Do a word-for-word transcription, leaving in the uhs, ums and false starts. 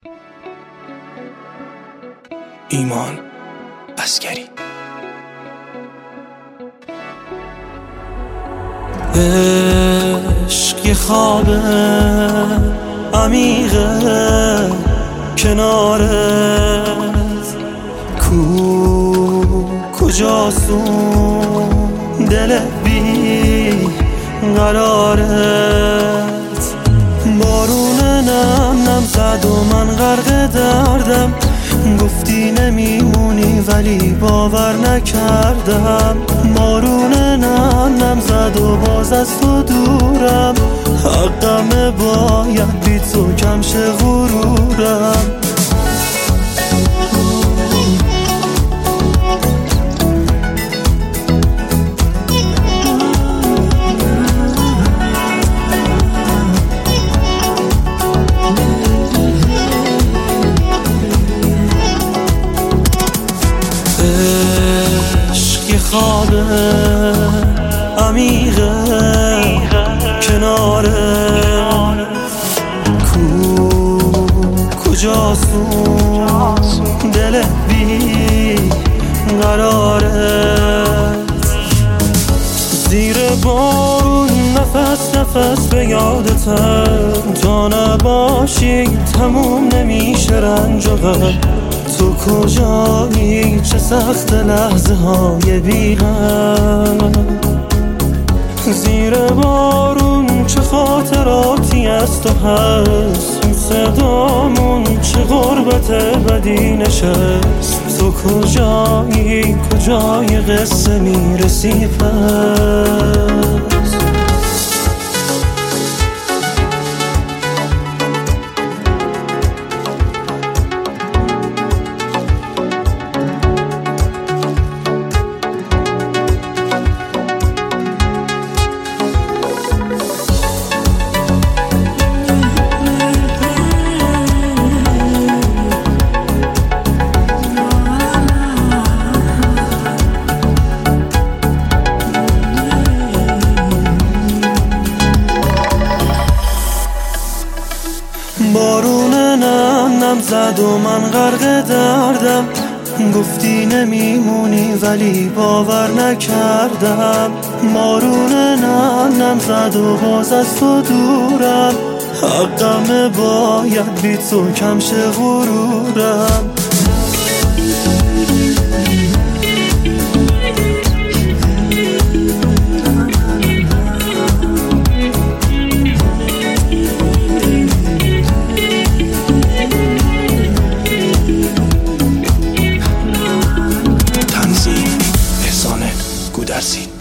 ایمان عسکری. عشق یه خوابه عمیقه کنارت، کو کجاستون دل بی قرارت. بارون نم نم زد و من غرق دردم، گفتی نمیمونی ولی باور نکردم. بارون نم نم زد و باز از تو دورم، حقمه باید بی تو کم شه غرورم. عشق یه خوابه عمیقه کنارت، کو کجاستون دل بی قرارت. زیر بارون نفس نفس به یادتم، تا نباشی تموم نمیشه رنج و غم. تو کجایی؟ چه سخت لحظه های بی غم. زیر بارون چه خاطراتی از تو هست، این صدامون چه غربت بدی نشست. تو کجایی؟ کجای قصه میرسی پس؟ بارون نم نم زد و من غرق دردم، گفتی نمیمونی ولی باور نکردم. بارون نم نم زد و باز از تو دورم، حقمه باید بی تو کم شه غرورم. گودرزی.